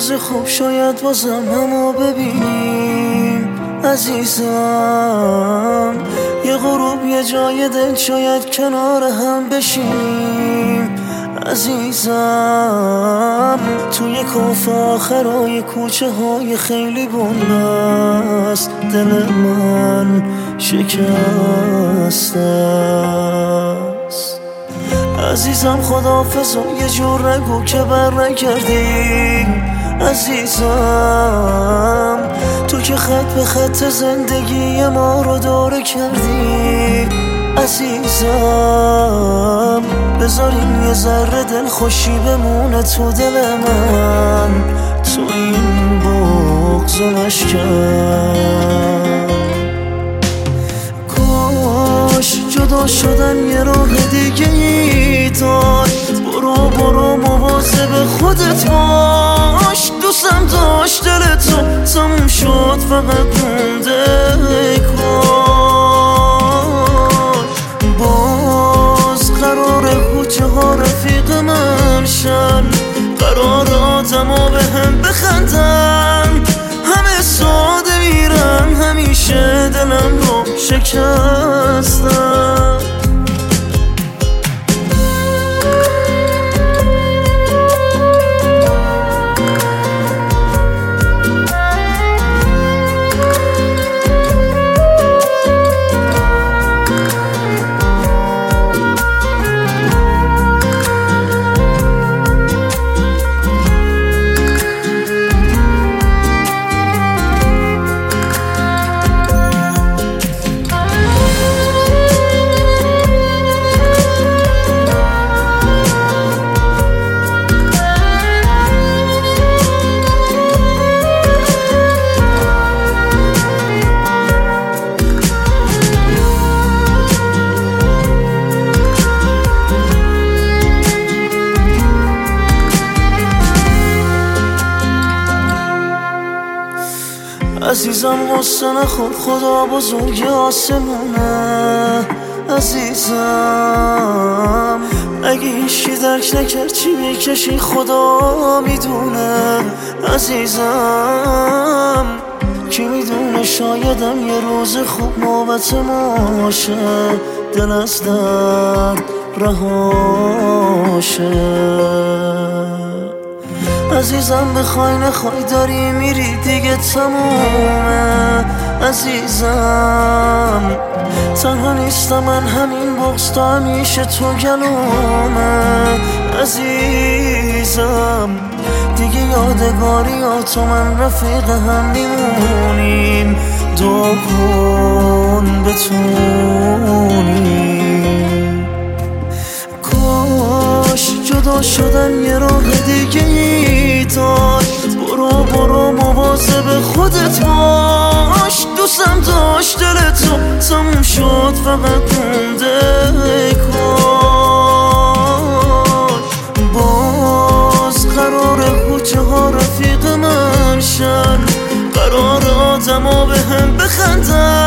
روز خوب شاید بازم همو ببینیم عزیزم. یه غروب یه جای دل شاید کنار هم بشینیم عزیزم. توی کاف آخرای کوچه های خیلی بنبست دل من شکسته است عزیزم. خداحافظ و یه جور نگو که بر نکردی عزیزم. تو که خط به خط زندگی ما رو داره کردی عزیزم. بذاریم یه ذره دل خوشی بمونه تو دل من، تو این بغض و نشکن. کاش جدا شدن یه راه دیگه ای داشت. برو مواظب خودت باش. دوستم داشت دل تو تموم شد فقط مونده کاش. باز قراره کوچه ها رفیق من شن، قرار آدما به هم بخندن. همه ساده میرن همیشه دلم رو شکستن. عزیزم غصه نخور خدا بزرگ آسمونه عزیزم. اگه هیچی درک نکرد چی میکشی خدا میدونه عزیزم. کی میدونه شایدم یه روز خوب نوبت ما باشه، دل از درد رهاشه عزیزم. بخوای نخوای داری میری دیگه تمومه عزیزم. تنها نیستم من همین بغض تا همیشه تو گلومه عزیزم. دیگه یادگاری ها تو من رفیق هم میمونیم. دعا کن بتونیم. کاش جدا شدن یه راه دیگه ای داشت. برو مواظب خودت باش. دوستم داشت دل تو تموم شد فقط مونده کاش. باز قراره کوچه ها رفیق من شن، قرار آدما به هم بخندن.